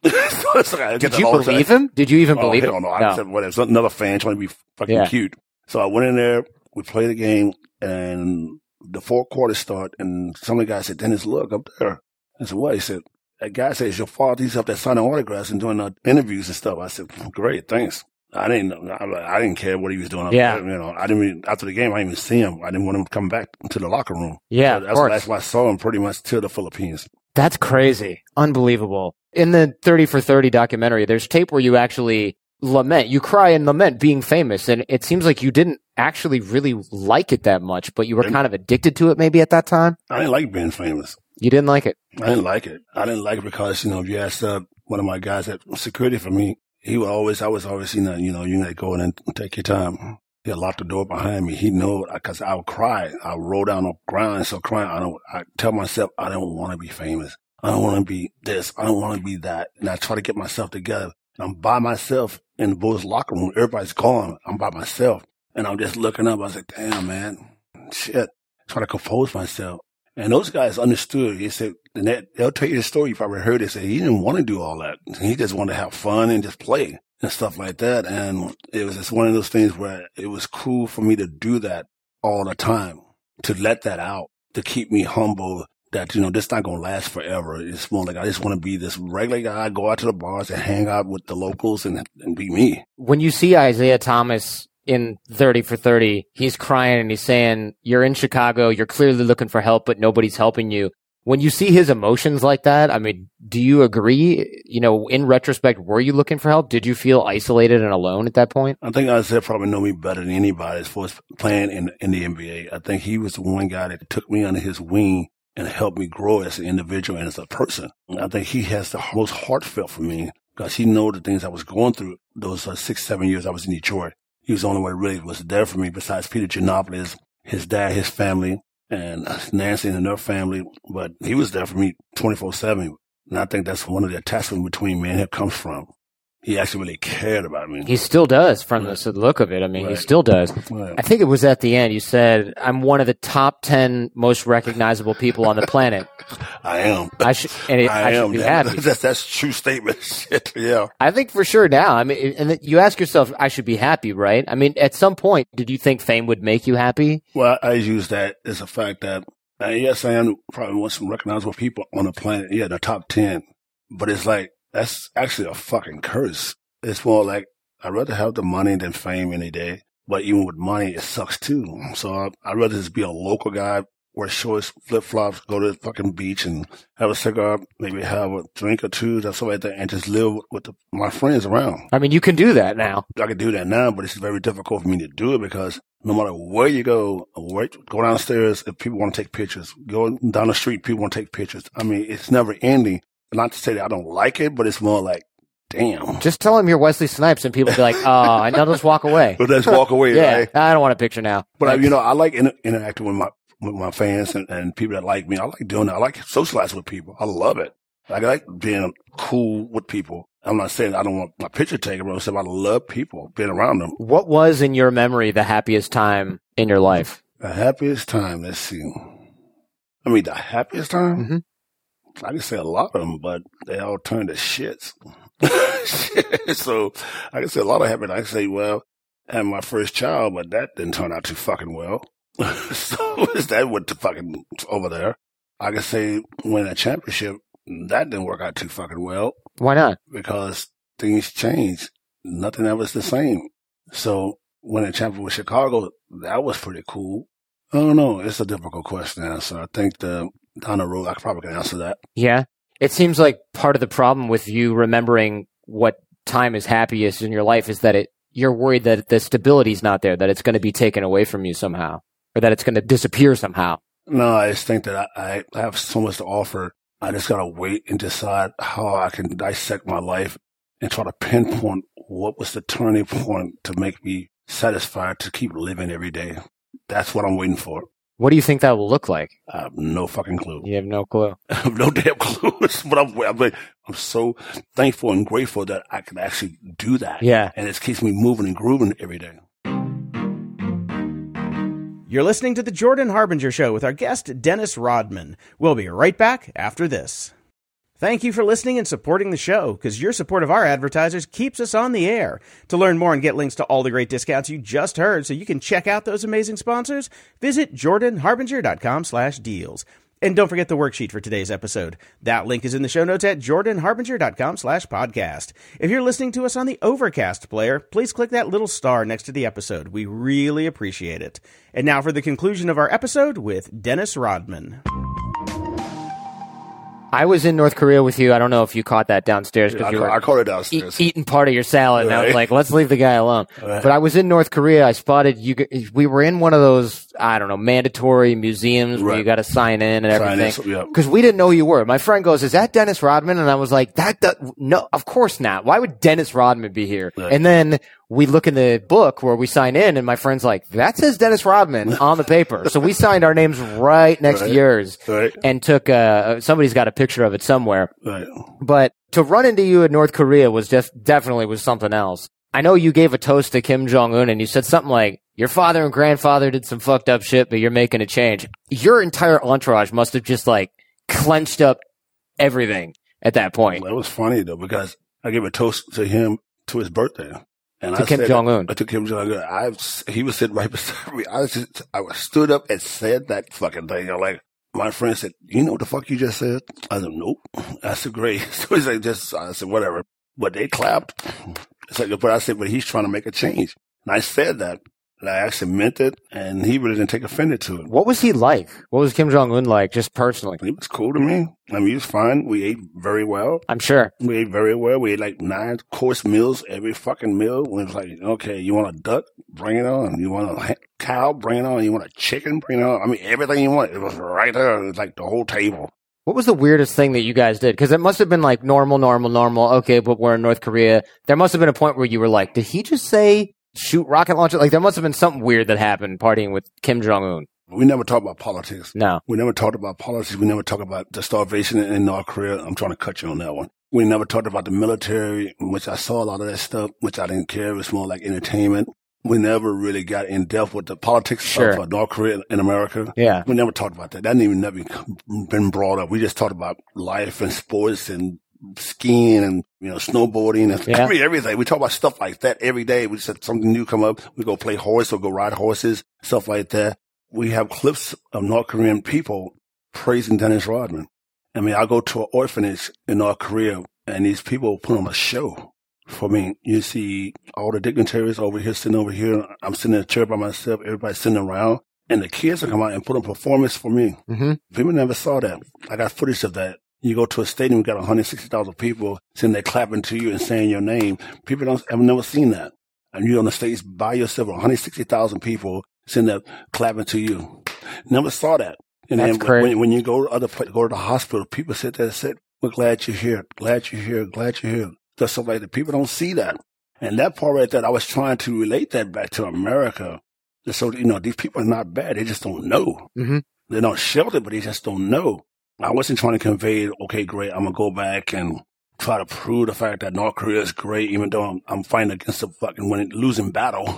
Did you believe him? Did you even believe him? No. I said, whatever. Another fan trying to be fucking cute. So I went in there. We played the game. And the fourth quarter started. And some of the guys said, Dennis, look up there. I said, what? He said, that guy says your father. He's up there signing autographs and doing interviews and stuff. I said, great, thanks. I didn't care what he was doing up there. I didn't even, after the game, I didn't even see him. I didn't want him to come back to the locker room. Yeah, so that's why I saw him pretty much to the Philippines. That's crazy. Unbelievable. In the 30 for 30 documentary, there's tape where you actually lament. You cry and lament being famous, and it seems like you didn't actually really like it that much, but you were kind of addicted to it maybe at that time? I didn't like being famous. You didn't like it? I didn't like it. I didn't like it because, if you asked one of my guys at security for me, I was always, you gotta go in and take your time. He locked the door behind me. He knew because I would cry. I would roll down on the ground and start crying. I tell myself, I don't want to be famous. I don't want to be this. I don't want to be that. And I try to get myself together. I'm by myself in the Bulls locker room. Everybody's gone. I'm by myself. And I'm just looking up. I was like, damn, man. Shit. Trying to compose myself. And those guys understood. He said, and they'll tell you the story. You probably heard it. Say he didn't want to do all that. He just wanted to have fun and just play and stuff like that. And it was just one of those things where it was cool for me to do that all the time, to let that out, to keep me humble that, this not going to last forever. It's more like I just want to be this regular guy, go out to the bars and hang out with the locals and be me. When you see Isaiah Thomas in 30 for 30, he's crying and he's saying, you're in Chicago, you're clearly looking for help, but nobody's helping you. When you see his emotions like that, I mean, do you agree? In retrospect, were you looking for help? Did you feel isolated and alone at that point? I think Isaiah probably know me better than anybody as far as playing in the NBA. I think he was the one guy that took me under his wing and helped me grow as an individual and as a person. I think he has the most heartfelt for me because he know the things I was going through those 6-7 years I was in Detroit. He was the only one that really was there for me besides Peter Giannopoulos, his dad, his family, and Nancy and her family, but he was there for me 24/7. And I think that's one of the attachments between me and him comes from. He actually really cared about me. He still does from the look of it. I mean, Right. He still does. Right. I think it was at the end. You said, I'm one of the top 10 most recognizable people on the planet. I am. I should be happy. That's a true statement. Shit, yeah. I think for sure now. I mean, and you ask yourself, I should be happy, right? I mean, at some point, did you think fame would make you happy? Well, I use that as a fact that, yes, I am probably one of some recognizable people on the planet. Yeah, the top 10. But it's like, that's actually a fucking curse. It's more like, I'd rather have the money than fame any day. But even with money, it sucks too. So I'd rather just be a local guy, wear shorts, flip-flops, go to the fucking beach and have a cigar, maybe have a drink or two, something like that, and just live with my friends around. I mean, you can do that now. I can do that now, but it's very difficult for me to do it because no matter where you go downstairs, if people want to take pictures, go down the street, people want to take pictures. I mean, it's never ending. Not to say that I don't like it, but it's more like, damn. Just tell him you're Wesley Snipes and people be like, oh, and they'll just walk away. But let's walk away, Yeah, right? I don't want a picture now. But I like interacting with my fans and people that like me. I like doing that. I like socializing with people. I love it. I like being cool with people. I'm not saying I don't want my picture taken, but I'm saying I love people, being around them. What was, in your memory, the happiest time in your life? The happiest time, let's see. I mean, the happiest time? Mm-hmm. I can say a lot of them, but they all turned to shits. So I can say a lot of happiness. I can say, well, I had my first child, but that didn't turn out too fucking well. So that went to fucking over there. I can say winning a championship, that didn't work out too fucking well. Why not? Because things changed. Nothing ever was the same. So winning a championship with Chicago, that was pretty cool. I don't know. It's a difficult question to answer. I think down the road, I probably can answer that. Yeah. It seems like part of the problem with you remembering what time is happiest in your life is that you're worried that the stability's not there, that it's going to be taken away from you somehow, or that it's going to disappear somehow. No, I just think that I have so much to offer. I just got to wait and decide how I can dissect my life and try to pinpoint what was the turning point to make me satisfied to keep living every day. That's what I'm waiting for. What do you think that will look like? I have no fucking clue. You have no clue. I have no damn clue. But I'm so thankful and grateful that I can actually do that. Yeah. And it keeps me moving and grooving every day. You're listening to The Jordan Harbinger Show with our guest, Dennis Rodman. We'll be right back after this. Thank you for listening and supporting the show, because your support of our advertisers keeps us on the air. To learn more and get links to all the great discounts you just heard so you can check out those amazing sponsors, visit jordanharbinger.com/deals. And don't forget the worksheet for today's episode. That link is in the show notes at jordanharbinger.com/podcast. If you're listening to us on the Overcast player, please click that little star next to the episode. We really appreciate it. And now for the conclusion of our episode with Dennis Rodman. I was in North Korea with you. I don't know if you caught that downstairs because I caught it downstairs. Eating part of your salad. And I was like, let's leave the guy alone. Right. But I was in North Korea. I spotted you. We were in one of those, I don't know, mandatory museums where you got to sign in and everything. Because we didn't know who you were. My friend goes, is that Dennis Rodman? And I was like, no, of course not. Why would Dennis Rodman be here? Right. And then we look in the book where we sign in, and my friend's like, that says Dennis Rodman on the paper. So we signed our names right next to yours and took, somebody's got a picture of it somewhere. Right. But to run into you in North Korea was definitely was something else. I know you gave a toast to Kim Jong-un, and you said something like, your father and grandfather did some fucked up shit, but you're making a change. Your entire entourage must have just like clenched up everything at that point. Well, it was funny though, because I gave a toast to him to his birthday. And to Kim Jong-un. To Kim Jong-un. He was sitting right beside me. I stood up and said that fucking thing. Like, my friend said, you know what the fuck you just said? I said, nope. I said, great. So he's like, I said, whatever. But they clapped. It's like, but I said, but he's trying to make a change. And I said that. And I actually meant it, and he really didn't take offended to it. What was he like? What was Kim Jong-un like, just personally? He was cool to me. I mean, he was fine. We ate very well. I'm sure. We ate very well. We ate like 9-course meals every fucking meal. We was like, okay, you want a duck? Bring it on. You want a cow? Bring it on. You want a chicken? Bring it on. I mean, everything you want. It was right there. It was like the whole table. What was the weirdest thing that you guys did? Because it must have been like normal. Okay, but we're in North Korea. There must have been a point where you were like, did he just say shoot rocket launcher? Like, there must have been something weird that happened partying with Kim Jong-un. We never talked about politics. No. We never talked about politics. We never talked about the starvation in North Korea. I'm trying to cut you on that one. We never talked about the military, which I saw a lot of that stuff, which I didn't care. It was more like entertainment. We never really got in depth with the politics of North Korea and America. Yeah. We never talked about that. That didn't even never been brought up. We just talked about life and sports and skiing and, snowboarding and everything. We talk about stuff like that every day. We said something new come up. We go play horse or go ride horses, stuff like that. We have clips of North Korean people praising Dennis Rodman. I mean, I go to an orphanage in North Korea and these people put on a show for me. You see all the dignitaries over here, sitting over here. I'm sitting in a chair by myself. Everybody's sitting around and the kids will come out and put on a performance for me. Mm-hmm. People never saw that. I got footage of that. You go to a stadium, you got 160,000 people sitting there clapping to you and saying your name. People have never seen that. And you're on the stage by yourself, 160,000 people sitting there clapping to you. Never saw that. And that's then crazy. When you go to go to the hospital, people sit there and say, we're glad you're here, glad you're here, glad you're here. Just stuff like that. People don't see that. And that part right there, I was trying to relate that back to America. So, these people are not bad. They just don't know. Mm-hmm. They're not sheltered, but they just don't know. I wasn't trying to convey, okay, great, I'm going to go back and try to prove the fact that North Korea is great, even though I'm fighting against a fucking losing battle,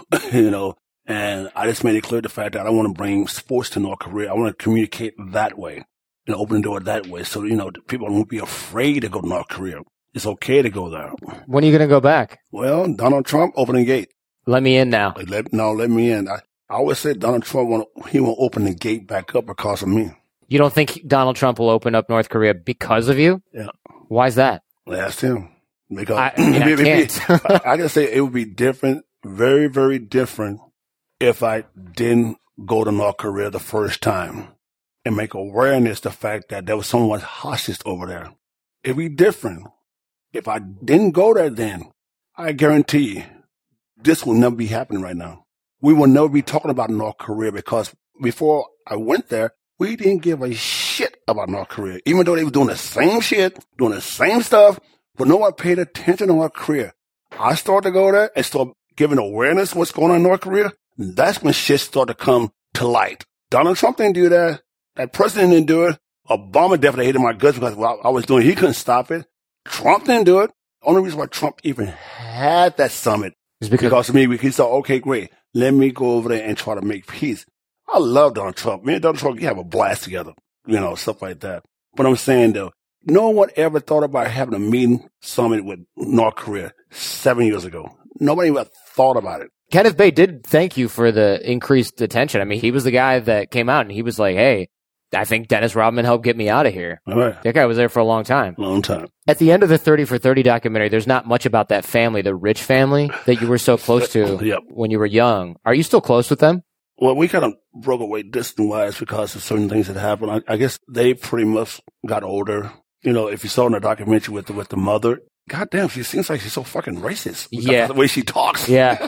And I just made it clear the fact that I don't want to bring sports to North Korea. I want to communicate that way and open the door that way. So, people won't be afraid to go to North Korea. It's okay to go there. When are you going to go back? Well, Donald Trump opening gate. Let me in now. Let me in. I always said Donald Trump won't open the gate back up because of me. You don't think Donald Trump will open up North Korea because of you? Yeah. Why is that? Ask him. Because I can't. I can say it would be different, very, very different if I didn't go to North Korea the first time and make awareness the fact that there was someone hostage over there. It'd be different. If I didn't go there then, I guarantee you, this will never be happening right now. We will never be talking about North Korea because before I went there, we didn't give a shit about North Korea, even though they were doing the same shit, doing the same stuff, but no one paid attention to North Korea. I started to go there and start giving awareness of what's going on in North Korea. That's when shit started to come to light. Donald Trump didn't do that. That president didn't do it. Obama definitely hated my guts because what I was doing, he couldn't stop it. Trump didn't do it. The only reason why Trump even had that summit is because of me. He said, okay, great. Let me go over there and try to make peace. I love Donald Trump. Me and Donald Trump, we have a blast together, stuff like that. But I'm saying, though, no one ever thought about having a meeting summit with North Korea 7 years ago. Nobody ever thought about it. Kenneth Bae did thank you for the increased attention. I mean, he was the guy that came out and he was like, hey, I think Dennis Rodman helped get me out of here. All right. That guy was there for a long time. Long time. At the end of the 30 for 30 documentary, there's not much about that family, the Rich family that you were so close to when you were young. Are you still close with them? Well, we kind of broke away distance-wise because of certain things that happened. I guess they pretty much got older. if you saw in the documentary with the mother, goddamn, she seems like she's so fucking racist. Yeah. The way she talks. Yeah.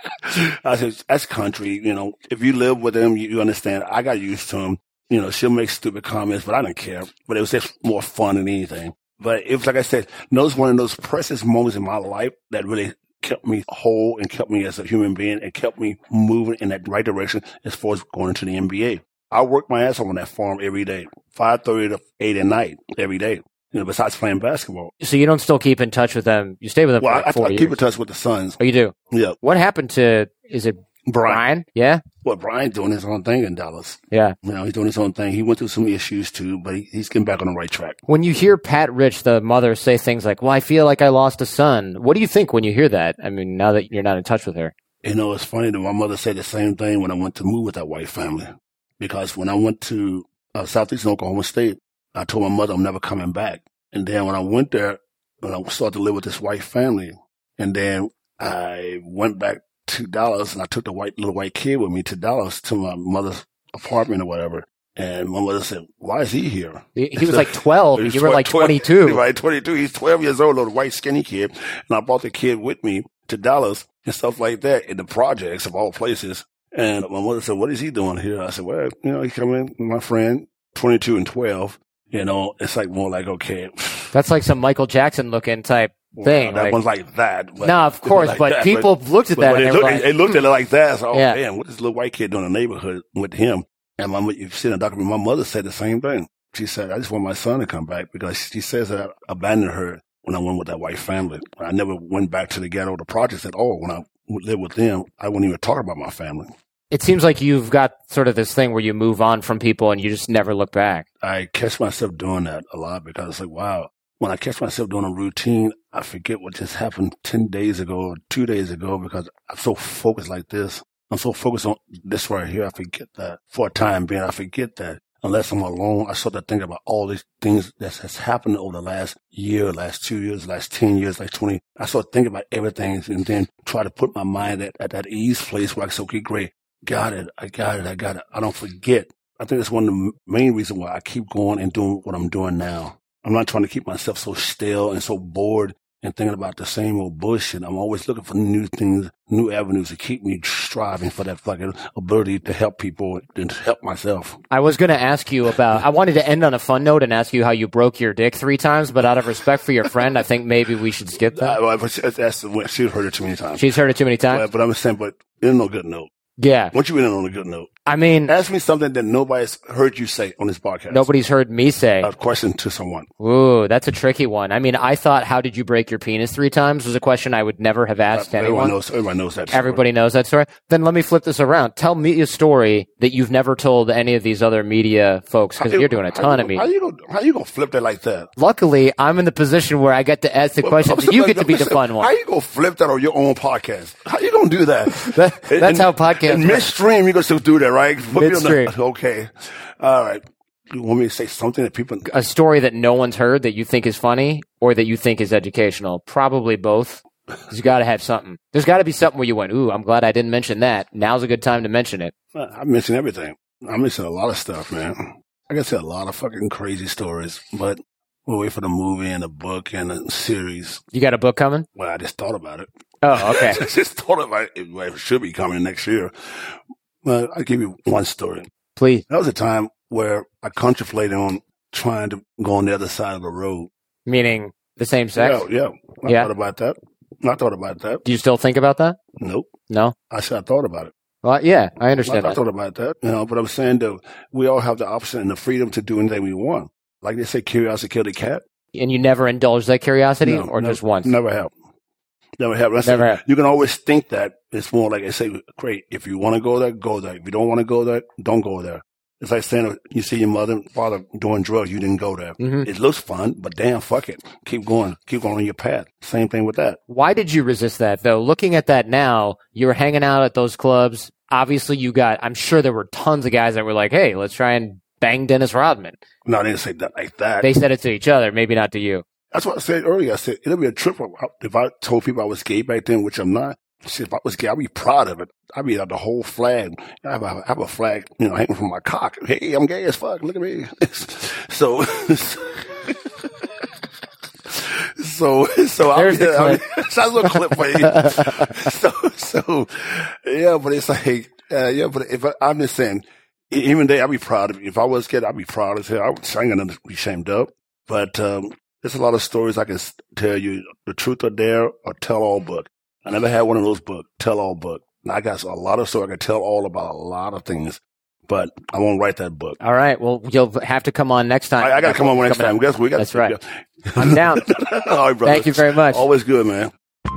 I said, that's country. If you live with them, you understand. I got used to them. She'll make stupid comments, but I don't care. But it was just more fun than anything. But it was, like I said, that was one of those precious moments in my life that really kept me whole and kept me as a human being and kept me moving in that right direction as far as going into the NBA. I worked my ass off on that farm every day, 5:30 to 8 at night, every day, besides playing basketball. So you don't still keep in touch with them? You stay with them for like 4 years? I keep in touch with the Suns. Oh, you do? Yeah. What happened to, is it Brian? Yeah? Well, Brian's doing his own thing in Dallas. Yeah. He's doing his own thing. He went through some issues too, but he's getting back on the right track. When you hear Pat Rich, the mother, say things like, well, I feel like I lost a son, what do you think when you hear that? I mean, now that you're not in touch with her. It's funny that my mother said the same thing when I went to move with that white family. Because when I went to Southeastern Oklahoma State, I told my mother I'm never coming back. And then when I went there, when I started to live with this white family, and then I went back to Dallas and I took the little white kid with me to Dallas to my mother's apartment or whatever. And my mother said, why is he here? He was like 12. You were like 22. Right, 22. He's 12 years old, little white skinny kid. And I brought the kid with me to Dallas and stuff like that in the projects of all places. And my mother said, what is he doing here? I said, well, he's coming, my friend, 22 and 12. It's like more like, okay. That's like some Michael Jackson looking type thing. That one's like that. No, of course, but people looked at that and they looked at it like that. So, man, what is this little white kid doing in the neighborhood with him? And you see in the documentary, my mother said the same thing. She said, I just want my son to come back because she says that I abandoned her when I went with that white family. I never went back to the ghetto, the projects at all. When I lived with them, I wouldn't even talk about my family. It seems like you've got sort of this thing where you move on from people and you just never look back. I catch myself doing that a lot because it's like, wow, when I catch myself doing a routine, I forget what just happened 10 days ago or 2 days ago because I'm so focused like this. I'm so focused on this right here. I forget that for a time being. I forget that unless I'm alone, I start to think about all these things that has happened over the last year, last 2 years, last 10 years, like 20. I start thinking about everything and then try to put my mind at that ease place where I say, okay, great. Got it. I got it. I don't forget. I think that's one of the main reasons why I keep going and doing what I'm doing now. I'm not trying to keep myself so stale and so bored and thinking about the same old bullshit. I'm always looking for new things, new avenues to keep me striving for that fucking ability to help people and help myself. I was going to ask you I wanted to end on a fun note and ask you how you broke your dick 3 times, but out of respect for your friend, I think maybe we should skip that. She's heard it too many times. She's heard it too many times? But I'm saying, but it's no good note. Yeah. Once you end on a good note. I mean, ask me something that nobody's heard you say on this podcast. Nobody's heard me say. A question to someone. Ooh, that's a tricky one. I mean, I thought, how did you break your penis 3 times was a question I would never have asked anyone. Everybody knows that story. Everybody knows that story. Then let me flip this around. Tell me a story that you've never told any of these other media folks because you're doing a ton of media. How you gonna flip that like that? Luckily, I'm in the position where I get to ask the questions and you get to be the fun one. How you gonna flip that on your own podcast? How you gonna do that? That's how podcasts in midstream, you're gonna still do that, right? Midstream. Okay. All right. You want me to say something that people... A story that no one's heard that you think is funny or that you think is educational? Probably both. You got to have something. There's got to be something where you went, ooh, I'm glad I didn't mention that. Now's a good time to mention it. I mention everything. I mention a lot of stuff, man. I can say a lot of fucking crazy stories, but we'll wait for the movie and the book and the series. You got a book coming? Well, I just thought about it. Oh, okay. I just thought about it. It should be coming next year. Well, I'll give you one story. Please. That was a time where I contemplated on trying to go on the other side of the road. Meaning the same sex? Yeah. I thought about that. Do you still think about that? Nope. No? I said I thought about it. Well, yeah, I understand that. I thought about that. But I'm saying that we all have the option and the freedom to do anything we want. Like they say, curiosity killed the cat. And you never indulged that curiosity just once? Never have. Never have. You can always think that. It's more like I say, great, if you want to go there, go there. If you don't want to go there, don't go there. It's like saying you see your mother and father doing drugs, you didn't go there. Mm-hmm. It looks fun, but damn, fuck it. Keep going on your path. Same thing with that. Why did you resist that, though? Looking at that now, you were hanging out at those clubs. Obviously, I'm sure there were tons of guys that were like, hey, let's try and bang Dennis Rodman. No, they didn't say that like that. They said it to each other, maybe not to you. That's what I said earlier. I said, it'll be a trip if I told people I was gay back then, which I'm not. Shit, if I was gay, I'd be proud of it. I'd be the whole flag. I have a flag, hanging from my cock. Hey, I'm gay as fuck. Look at me. So, So There's the clip. That's a little clip for you. So yeah, but it's like, but I'm just saying, even today, I'd be proud of me. If I was a kid, I'd be proud as hell. I ain't gonna be ashamed of. But, there's a lot of stories I can tell you. The Truth or Dare or Tell All book. I never had one of those books, Tell All book. And I got a lot of stories I can tell all about a lot of things. But I won't write that book. All right. Well, you'll have to come on next time. I got to come on next time. Guess we got. That's right. I'm down. All right, brother. Thank you very much. Always good, man.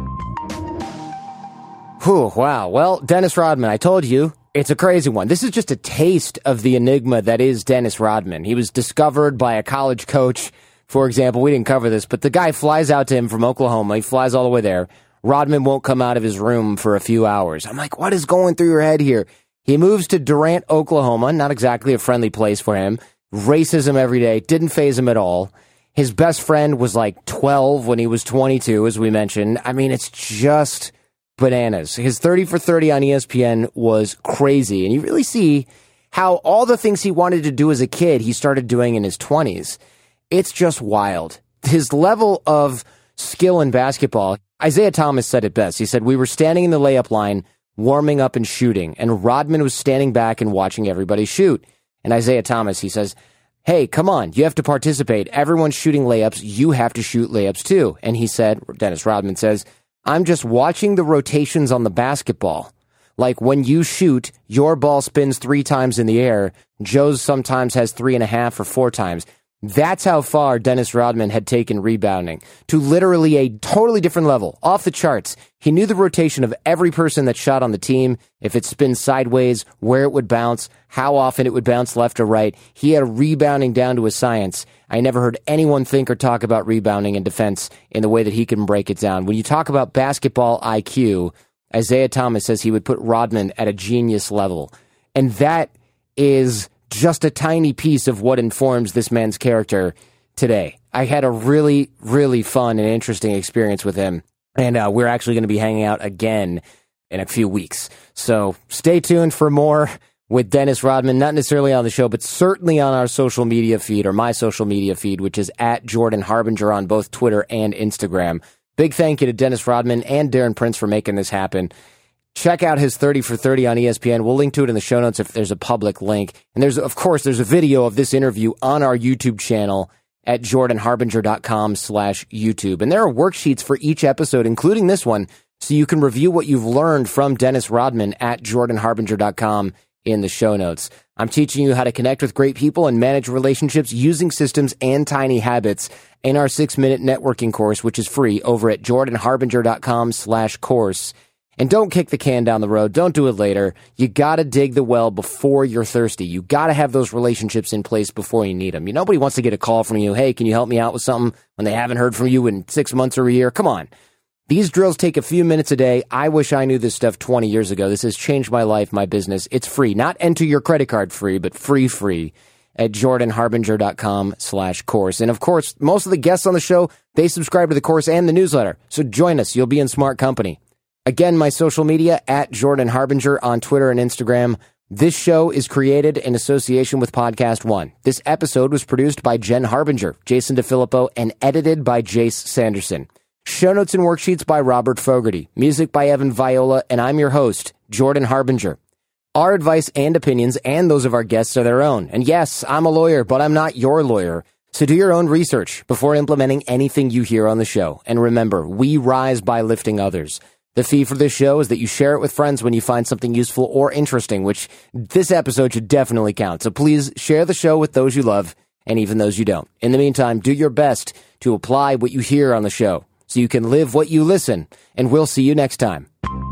Whew, wow. Well, Dennis Rodman, I told you, it's a crazy one. This is just a taste of the enigma that is Dennis Rodman. He was discovered by a college coach, for example. We didn't cover this, but the guy flies out to him from Oklahoma. He flies all the way there. Rodman won't come out of his room for a few hours. I'm like, what is going through your head here? He moves to Durant, Oklahoma, not exactly a friendly place for him. Racism every day, didn't faze him at all. His best friend was like 12 when he was 22, as we mentioned. I mean, it's just bananas. His 30 for 30 on ESPN was crazy. And you really see how all the things he wanted to do as a kid, he started doing in his 20s. It's just wild. His level of skill in basketball, Isaiah Thomas said it best. He said, we were standing in the layup line, warming up and shooting, and Rodman was standing back and watching everybody shoot. And Isaiah Thomas, he says, hey, come on, you have to participate. Everyone's shooting layups. You have to shoot layups too. And he said, Dennis Rodman says, I'm just watching the rotations on the basketball. Like when you shoot, your ball spins 3 times in the air. Joe's sometimes has 3.5 or 4 times. That's how far Dennis Rodman had taken rebounding, to literally a totally different level, off the charts. He knew the rotation of every person that shot on the team, if it spins sideways, where it would bounce, how often it would bounce left or right. He had rebounding down to a science. I never heard anyone think or talk about rebounding and defense in the way that he can break it down. When you talk about basketball IQ, Isaiah Thomas says he would put Rodman at a genius level. And that is just a tiny piece of what informs this man's character today. I had a really, really fun and interesting experience with him, and we're actually going to be hanging out again in a few weeks. So stay tuned for more with Dennis Rodman, not necessarily on the show, but certainly on our social media feed, or my social media feed, which is at Jordan Harbinger on both Twitter and Instagram. Big thank you to Dennis Rodman and Darren Prince for making this happen. Check out his 30 for 30 on ESPN. We'll link to it in the show notes if there's a public link. And there's a video of this interview on our YouTube channel at jordanharbinger.com/YouTube. And there are worksheets for each episode, including this one, so you can review what you've learned from Dennis Rodman at jordanharbinger.com in the show notes. I'm teaching you how to connect with great people and manage relationships using systems and tiny habits in our 6-minute networking course, which is free over at jordanharbinger.com/course. And don't kick the can down the road. Don't do it later. You got to dig the well before you're thirsty. You got to have those relationships in place before you need them. Nobody wants to get a call from you. Hey, can you help me out with something when they haven't heard from you in 6 months or a year? Come on. These drills take a few minutes a day. I wish I knew this stuff 20 years ago. This has changed my life, my business. It's free. Not enter your credit card free, but free at jordanharbinger.com/course. And of course, most of the guests on the show, they subscribe to the course and the newsletter. So join us. You'll be in smart company. Again, my social media, at Jordan Harbinger on Twitter and Instagram. This show is created in association with Podcast One. This episode was produced by Jen Harbinger, Jason DeFilippo, and edited by Jace Sanderson. Show notes and worksheets by Robert Fogarty. Music by Evan Viola, and I'm your host, Jordan Harbinger. Our advice and opinions and those of our guests are their own. And yes, I'm a lawyer, but I'm not your lawyer. So do your own research before implementing anything you hear on the show. And remember, we rise by lifting others. The fee for this show is that you share it with friends when you find something useful or interesting, which this episode should definitely count. So please share the show with those you love and even those you don't. In the meantime, do your best to apply what you hear on the show so you can live what you listen, and we'll see you next time.